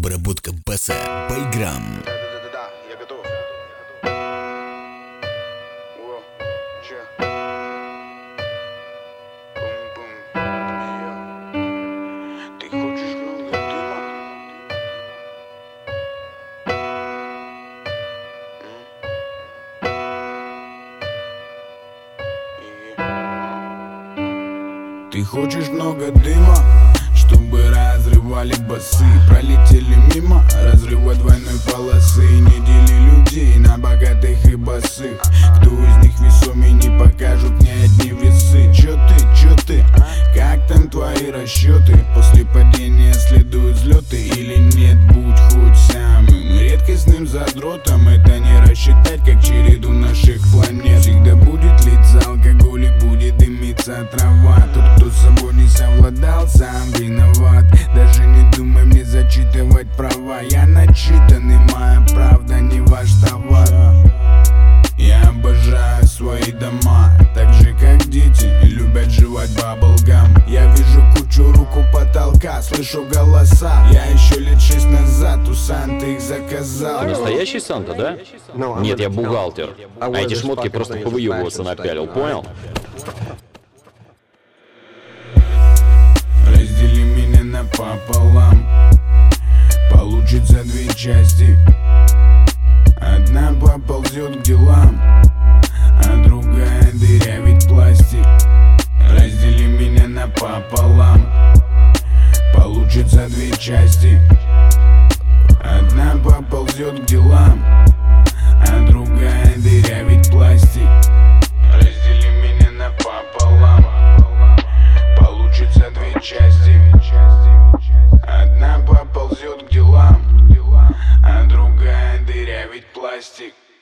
Обработка баса Байграм. Да, я готов. О, че? Бум-бум. Ты хочешь много дыма? Ты хочешь много дыма, чтобы разрывали басы, пролетели мимо разрыва двойной полосы. Не дели людей на богатых и босых. Кто из них весомый, не покажут ни одни весы. Чё ты, как там твои расчеты? После падения следуют взлеты или нет? Будь хоть самым редкостным задротом, это не рассчитать, как череду наших планет. Всегда будет литься алкоголь и будет дымиться трава. Тот, кто с собой не совладал, сам виноват. Даже не думай мне зачитывать права. Я начитанный, моя правда не ваш товар. Я обожаю свои дома, так же как дети любят жевать баблгам. Я вижу кучу рук у потолка, слышу голоса. Я еще лет 6 назад у Санты их заказал. Ты настоящий Санта, да? Нет, я бухгалтер. А эти шмотки просто повыебываться напялил, понял? Раздели меня напополам, получится две части. Одна поползет к делам, а другая дырявит пластик. Раздели меня напополам, получится две части. Одна поползет к делам, а другая дырявит пластик. Раздели меня напополам, получится две части. Одна поползет к делам, а другая дырявит пластик.